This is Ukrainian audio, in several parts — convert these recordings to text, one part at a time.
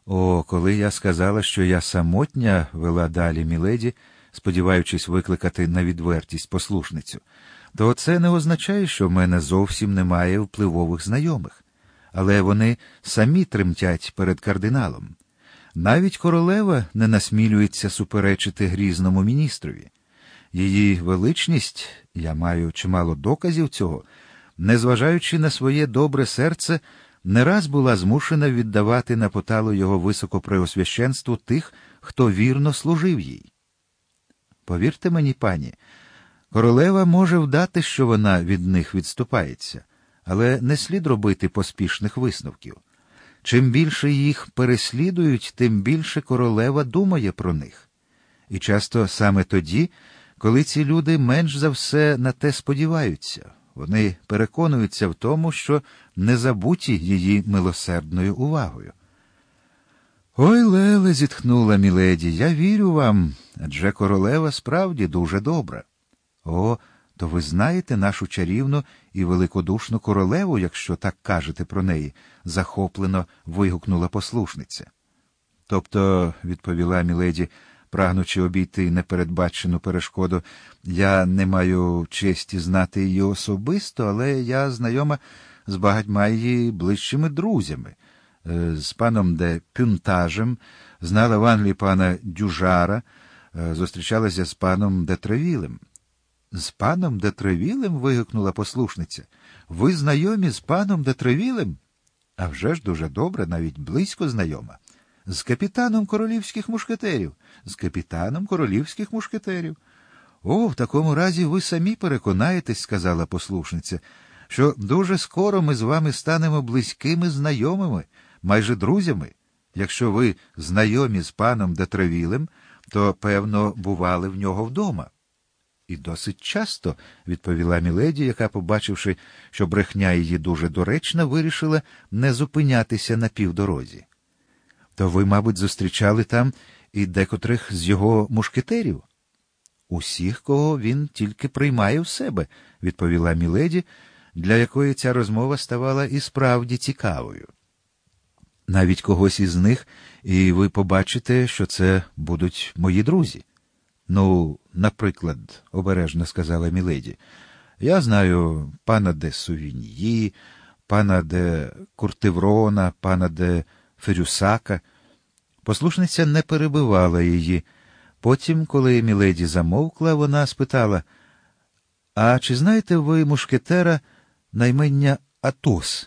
О, коли я сказала, що я самотня, вела далі міледі, сподіваючись викликати на відвертість послушницю, то це не означає, що в мене зовсім немає впливових знайомих. Але вони самі тремтять перед кардиналом. Навіть королева не насмілюється суперечити грізному міністрові. Її величність, я маю чимало доказів цього, незважаючи на своє добре серце, не раз була змушена віддавати на поталу його високопреосвященству тих, хто вірно служив їй. Повірте мені, пані, королева може вдати, що вона від них відступається, але не слід робити поспішних висновків. Чим більше їх переслідують, тим більше королева думає про них. І часто саме тоді, коли ці люди менш за все на те сподіваються, вони переконуються в тому, що не забуті її милосердною увагою. «Ой, Леле», – зітхнула міледі, – «я вірю вам, адже королева справді дуже добра». «О, то ви знаєте нашу чарівну і великодушну королеву, якщо так кажете про неї», – захоплено вигукнула послушниця. «Тобто», – відповіла міледі, прагнучи обійти непередбачену перешкоду, «я не маю честі знати її особисто, але я знайома з багатьма її ближчими друзями. З паном де Пюнтажем, знала в Англії пана Дюжара, зустрічалася з паном де Тревілем». «З паном де Тревілем?» – вигукнула послушниця. «Ви знайомі з паном де Тревілем?» «А вже ж дуже добре, навіть близько знайома. З капітаном королівських мушкетерів. З капітаном королівських мушкетерів». «О, в такому разі ви самі переконаєтесь», – сказала послушниця, «що дуже скоро ми з вами станемо близькими знайомими, майже друзями. Якщо ви знайомі з паном де Тревілем, то, певно, бували в нього вдома». «І досить часто», – відповіла міледі, яка, побачивши, що брехня її дуже доречна, вирішила не зупинятися на півдорозі. «То ви, мабуть, зустрічали там і декотрих з його мушкетерів?» «Усіх, кого він тільки приймає в себе», – відповіла міледі, для якої ця розмова ставала і справді цікавою. «Навіть когось із них, і ви побачите, що це будуть мої друзі». «Ну, наприклад», – обережно сказала міледі, – «я знаю пана де Сувіньї, пана де Куртеврона, пана де Ферюсака». Послушниця не перебивала її. Потім, коли міледі замовкла, вона спитала, «А чи знаєте ви мушкетера на ім'я Атос?»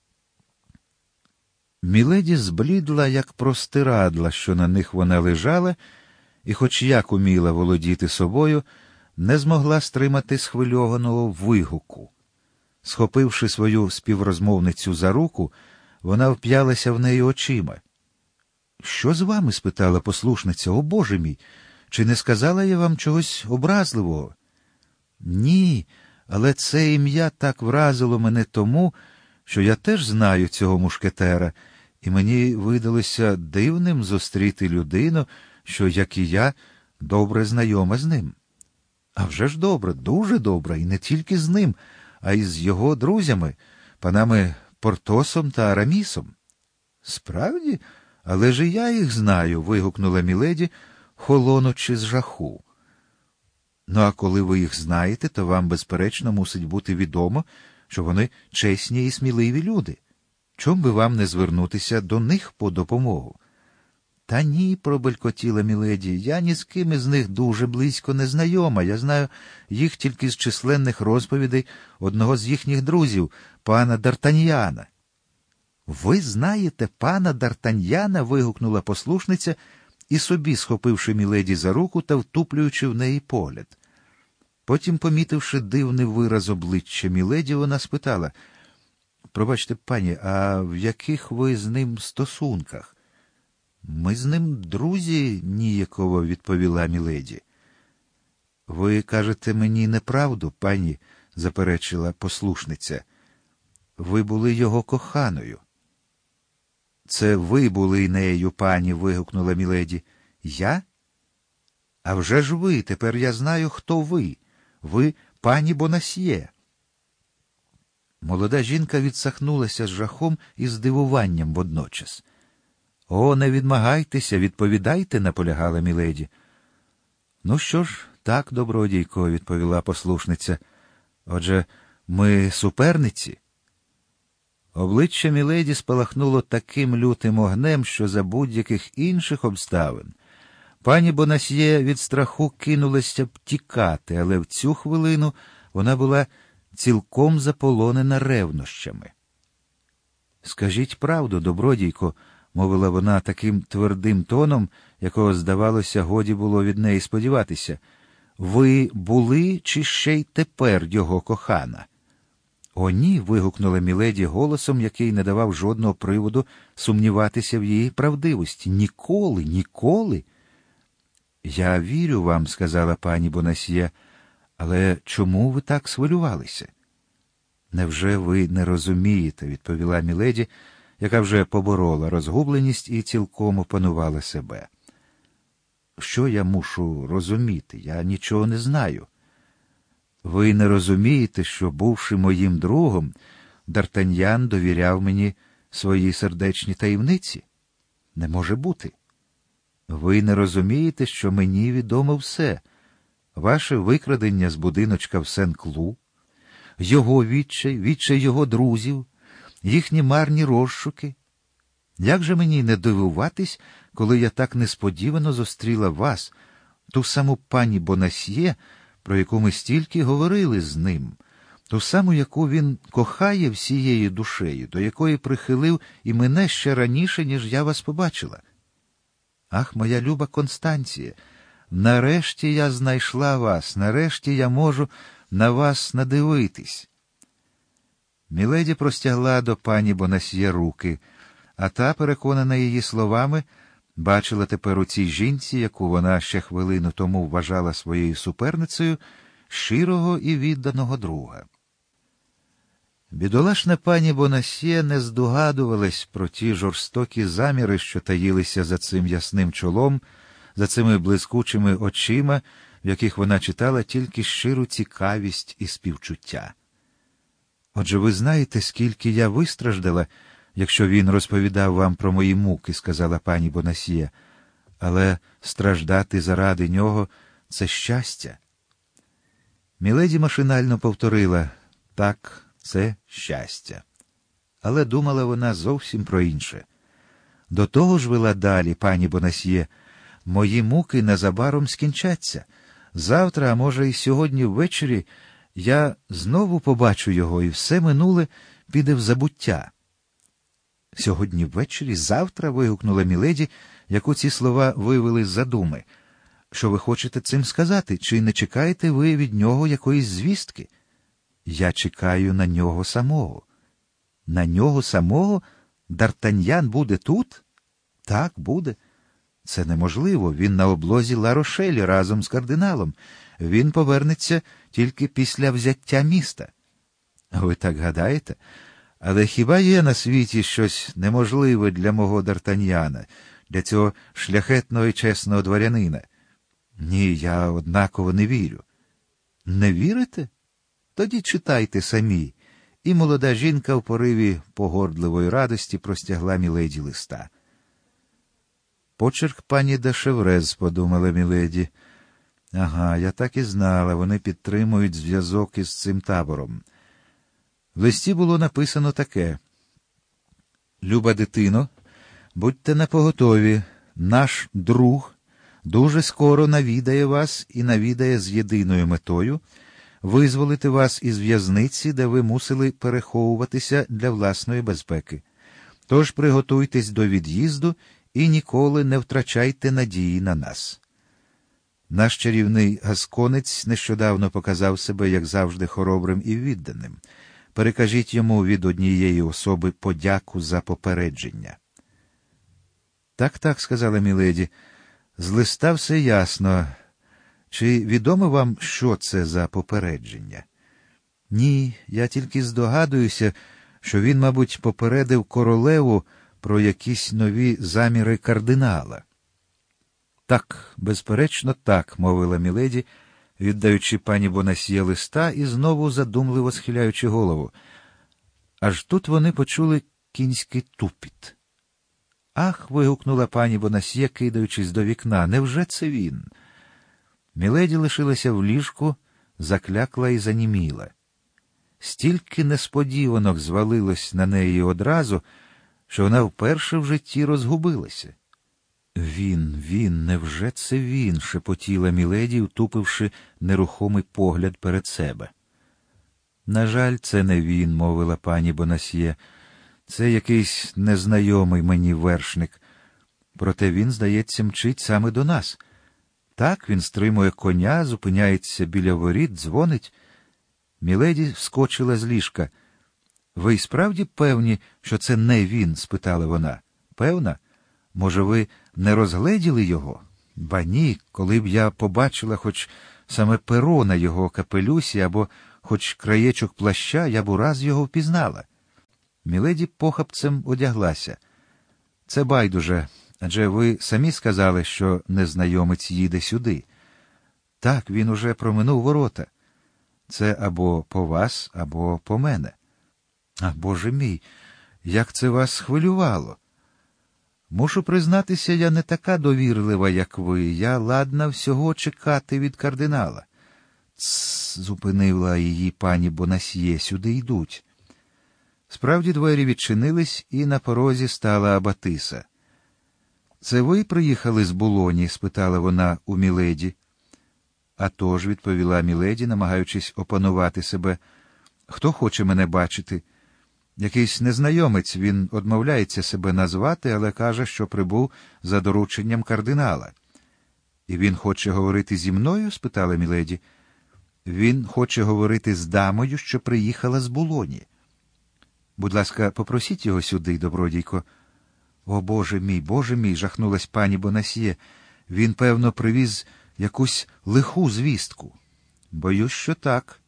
Міледі зблідла, як простирадла, що на них вона лежала, і хоч як уміла володіти собою, не змогла стримати схвильованого вигуку. Схопивши свою співрозмовницю за руку, вона вп'ялася в неї очима. «Що з вами?» – спитала послушниця. «О, Боже мій! Чи не сказала я вам чогось образливого?» «Ні, але це ім'я так вразило мене тому, що я теж знаю цього мушкетера, і мені видалося дивним зустріти людину, що, як і я, добре знайома з ним». «А вже ж добре, дуже добре, і не тільки з ним, а й з його друзями, панами Портосом та Арамісом». «Справді? Але ж і я їх знаю», – вигукнула міледі, холонучи з жаху. «Ну, а коли ви їх знаєте, то вам, безперечно, мусить бути відомо, що вони чесні і сміливі люди. Чом би вам не звернутися до них по допомогу?» «Та ні», – пробелькотіла міледі, – «я ні з ким із них дуже близько не знайома. Я знаю їх тільки з численних розповідей одного з їхніх друзів, пана Д'Артаньяна». «Ви знаєте пана Д'Артаньяна?» – вигукнула послушниця, і собі схопивши міледі за руку та втуплюючи в неї погляд. Потім, помітивши дивний вираз обличчя міледі, вона спитала, «Пробачте, пані, а в яких ви з ним стосунках?» «Ми з ним друзі», – ніяково відповіла міледі. «Ви кажете мені неправду, пані», – заперечила послушниця. «Ви були його коханою». «Це ви були нею, пані», – вигукнула міледі. «Я? А вже ж ви, тепер я знаю, хто ви. Ви пані Бонасьє». Молода жінка відсахнулася з жахом і здивуванням водночас. О, не відмагайтеся, відповідайте, наполягала міледі. Ну що ж, так, добродійко, відповіла послушниця. Отже, ми суперниці? Обличчя міледі спалахнуло таким лютим огнем, що за будь-яких інших обставин пані Бонасьє від страху кинулася б тікати, але в цю хвилину вона була цілком заполонена ревнощами. «Скажіть правду, добродійко», — мовила вона таким твердим тоном, якого, здавалося, годі було від неї сподіватися. «Ви були чи ще й тепер його кохана?» «О, ні!» — вигукнула міледі голосом, який не давав жодного приводу сумніватися в її правдивості. «Ніколи, ніколи!» «Я вірю вам», — сказала пані Бонасьє, — «але чому ви так свилювалися?» «Невже ви не розумієте?» — відповіла міледі, яка вже поборола розгубленість і цілком опанувала себе. «Що я мушу розуміти? Я нічого не знаю». «Ви не розумієте, що, бувши моїм другом, Д'Артаньян довіряв мені свої сердечні таємниці? Не може бути. Ви не розумієте, що мені відомо все. Ваше викрадення з будиночка в Сен-Клу, його відчай його друзів, їхні марні розшуки. Як же мені не дивуватись, коли я так несподівано зустріла вас, ту саму пані Бонасьє, про яку ми стільки говорили з ним, ту саму, яку він кохає всією душею, до якої прихилив і мене ще раніше, ніж я вас побачила. Ах, моя люба Констанція, нарешті я знайшла вас, нарешті я можу на вас надивитись». Міледі простягла до пані Бонасьє руки, а та, переконана її словами, бачила тепер у цій жінці, яку вона ще хвилину тому вважала своєю суперницею, щирого і відданого друга. Бідолашна пані Бонасьє не здогадувалась про ті жорстокі заміри, що таїлися за цим ясним чолом, за цими блискучими очима, в яких вона читала тільки щиру цікавість і співчуття. «Отже, ви знаєте, скільки я вистраждала, якщо він розповідав вам про мої муки», — сказала пані Бонасьє, «але страждати заради нього — це щастя». Міледі машинально повторила «так, це щастя». Але думала вона зовсім про інше. «До того ж, вела далі пані Бонасьє, мої муки незабаром скінчаться. Завтра, а може, і сьогодні ввечері, я знову побачу його, і все минуле піде в забуття». «Сьогодні ввечері? Завтра?» — вигукнула міледі, яку ці слова вивели з задуми. «Що ви хочете цим сказати? Чи не чекаєте ви від нього якоїсь звістки?» «Я чекаю на нього самого». «На нього самого? Д'Артаньян буде тут?» «Так, буде». «Це неможливо. Він на облозі Ла-Рошелі разом з кардиналом. Він повернеться тільки після взяття міста». «Ви так гадаєте? Але хіба є на світі щось неможливе для мого Д'Артаньяна, для цього шляхетного і чесного дворянина? Ні, я однаково не вірю». «Не вірите? Тоді читайте самі». І молода жінка в пориві погордливої радості простягла міледі листа. «Почерк пані де Шеврез», — подумала міледі. «Ага, я так і знала, вони підтримують зв'язок із цим табором». В листі було написано таке: «Люба дитино, будьте напоготові, наш друг дуже скоро навідає вас і навідає з єдиною метою визволити вас із в'язниці, де ви мусили переховуватися для власної безпеки. Тож приготуйтесь до від'їзду і ніколи не втрачайте надії на нас». Наш чарівний гасконець нещодавно показав себе, як завжди, хоробрим і відданим. Перекажіть йому від однієї особи подяку за попередження. «Так», — сказала міледі, — «з листа все ясно. Чи відомо вам, що це за попередження?» «Ні, я тільки здогадуюся, що він, мабуть, попередив королеву про якісь нові заміри кардинала». «Так, безперечно, так», — мовила міледі, віддаючи пані Бонасьє листа і знову задумливо схиляючи голову. Аж тут вони почули кінський тупіт. «Ах!» — вигукнула пані Бонасьє, кидаючись до вікна. «Невже це він?» Міледі лишилася в ліжку, заклякла і заніміла. Стільки несподіванок звалилось на неї одразу, що вона вперше в житті розгубилася. Він, невже це він?» — шепотіла Міледі, втупивши нерухомий погляд перед себе. «На жаль, це не він», — мовила пані Бонасьє. «Це якийсь незнайомий мені вершник. Проте він, здається, мчить саме до нас. Так, він стримує коня, зупиняється біля воріт, дзвонить». Міледі вскочила з ліжка. «Ви й справді певні, що це не він?» — спитала вона. «Певна? Може, ви не розгледіли його?» «Ба ні, коли б я побачила хоч саме перо на його капелюсі або хоч краєчок плаща, я б ураз його впізнала». Міледі похапцем одяглася. «Це байдуже, адже ви самі сказали, що незнайомець їде сюди». «Так, він уже проминув ворота. Це або по вас, або по мене». «А, Боже мій, як це вас схвилювало!» «Мушу признатися, я не така довірлива, як ви. Я ладна всього чекати від кардинала». «Тсс», — зупинила її пані Бонасьє, — «сюди йдуть». Справді двері відчинились, і на порозі стала абатиса. «Це ви приїхали з Булоні?» — спитала вона у Міледі. «А тож», — відповіла Міледі, намагаючись опанувати себе. «Хто хоче мене бачити?» «Якийсь незнайомець, він одмовляється себе назвати, але каже, що прибув за дорученням кардинала». «І він хоче говорити зі мною?» — спитала Міледі. «Він хоче говорити з дамою, що приїхала з Булоні». «Будь ласка, попросіть його сюди, добродійко». «О, Боже мій!» — жахнулась пані Бонасьє. «Він, певно, привіз якусь лиху звістку». «Боюсь, що так.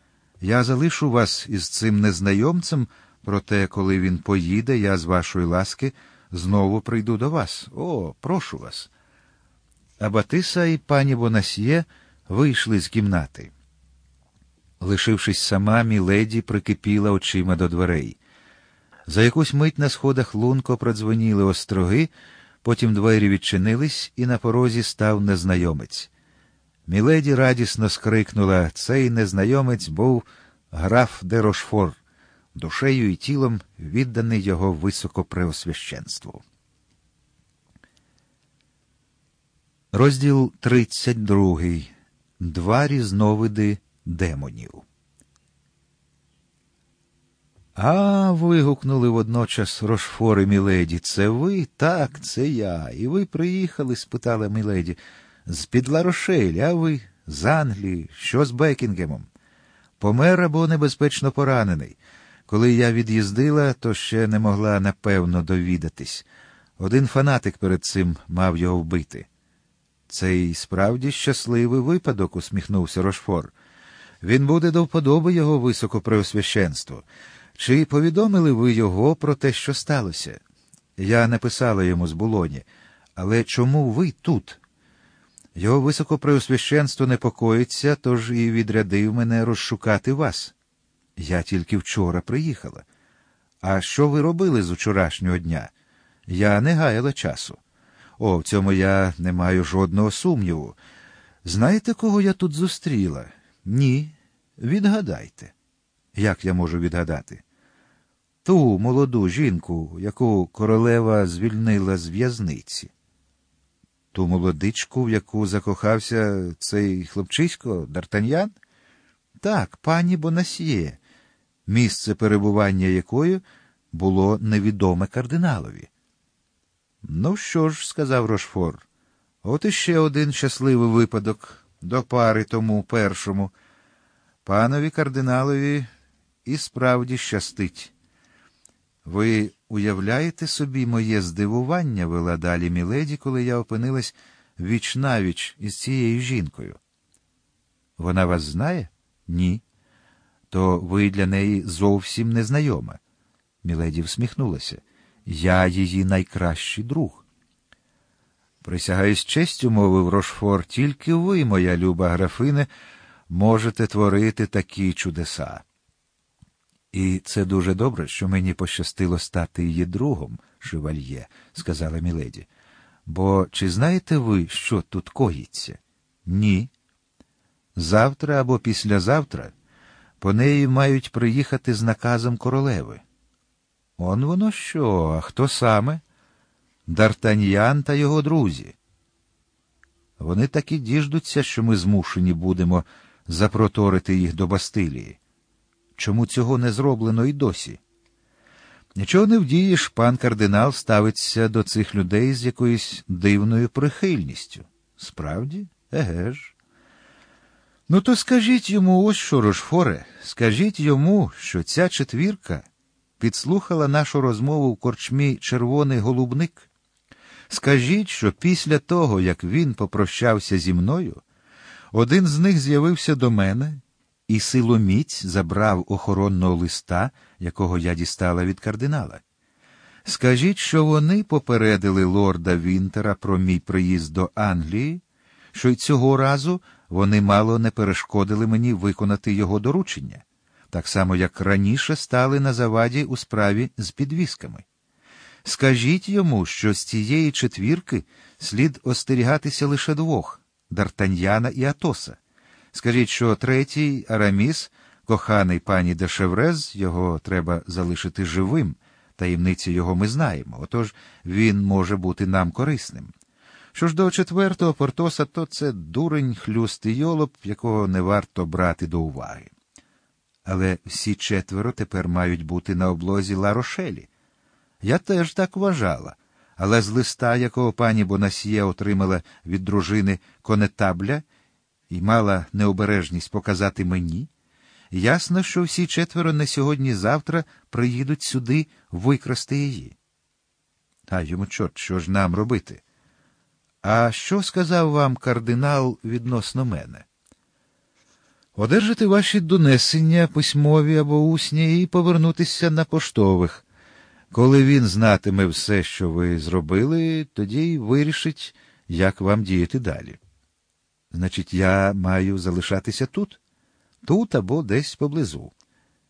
Я залишу вас із цим незнайомцем, проте, коли він поїде, я, з вашої ласки, знову прийду до вас. О, прошу вас». Абатиса і пані Бонасьє вийшли з кімнати. Лишившись сама, Міледі прикипіла очима до дверей. За якусь мить на сходах лунко продзвоніли остроги, потім двері відчинились, і на порозі став незнайомець. Міледі радісно скрикнула: цей незнайомець був граф де Рошфор, душею і тілом відданий його високопреосвященству. Розділ 32. Два різновиди демонів. «А!» – вигукнули водночас Рошфор і Міледі. «Це ви?» «Так, це я. І ви приїхали?» – спитала Міледі. «З-під Ла-Рошель, а ви? З Англії. Що з Бекінгемом?» «Помер або небезпечно поранений. Коли я від'їздила, то ще не могла напевно довідатись. Один фанатик перед цим мав його вбити». «Це й справді щасливий випадок», – усміхнувся Рошфор. «Він буде до вподоби його високопреосвященству. Чи повідомили ви його про те, що сталося?» «Я написала йому з Булоні. Але чому ви тут?» «Його високопреосвященство непокоїться, тож і відрядив мене розшукати вас». «Я тільки вчора приїхала». «А що ви робили з вчорашнього дня?» «Я не гаяла часу». «О, в цьому я не маю жодного сумніву. Знаєте, кого я тут зустріла?» «Ні. Відгадайте». «Як я можу відгадати?» «Ту молоду жінку, яку королева звільнила з в'язниці». «Ту молодичку, в яку закохався цей хлопчисько, Д'Артаньян?» «Так, пані Бонасьє, місце перебування якої було невідоме кардиналові». «Ну що ж», – сказав Рошфор, – «от іще один щасливий випадок до пари тому першому. Панові кардиналові і справді щастить». «Ви уявляєте собі моє здивування?» – вела далі Міледі, коли я опинилась віч-навіч із цією жінкою. «Вона вас знає?» «Ні». «То ви для неї зовсім незнайома». Міледі всміхнулася. «Я її найкращий друг». «Присягаюсь честю», – мовив Рошфор, – «тільки ви, моя люба графине, можете творити такі чудеса». І це дуже добре, що мені пощастило стати її другом, шевальє, сказала міледі. Бо чи знаєте ви, що тут коїться? Ні. Завтра або післязавтра по неї мають приїхати з наказом королеви. Он воно що, а хто саме? Д'Артаньян та його друзі. Вони так і діждуться, що ми змушені будемо запроторити їх до Бастилії. Чому цього не зроблено й досі? Нічого не вдієш, пан кардинал ставиться до цих людей з якоюсь дивною прихильністю. Справді? Еге ж. Ну то скажіть йому ось що, Рошфоре, скажіть йому, що ця четвірка підслухала нашу розмову в корчмі «Червоний голубник». Скажіть, що після того, як він попрощався зі мною, один з них з'явився до мене і силоміць забрав охоронного листа, якого я дістала від кардинала. Скажіть, що вони попередили лорда Вінтера про мій приїзд до Англії, що й цього разу вони мало не перешкодили мені виконати його доручення, так само, як раніше стали на заваді у справі з підвісками. Скажіть йому, що з цієї четвірки слід остерігатися лише двох – Д'Артаньяна і Атоса. Скажіть, що третій, Араміс, коханий пані де Шеврез, його треба залишити живим, таємниці його ми знаємо, отож він може бути нам корисним. Що ж до четвертого Портоса, то це дурень, хлюст і йолоп, якого не варто брати до уваги. Але всі четверо тепер мають бути на облозі Ла-Рошелі. Я теж так вважала, але з листа, якого пані Бонасьє отримала від дружини конетабля і мала необережність показати мені, ясно, що всі четверо не сьогодні-завтра приїдуть сюди викрасти її. А йому чорт, що ж нам робити? А що сказав вам кардинал відносно мене? Одержати ваші донесення, письмові або усні, і повернутися на поштових. Коли він знатиме все, що ви зробили, тоді й вирішить, як вам діяти далі. Значить, я маю залишатися тут? Тут або десь поблизу.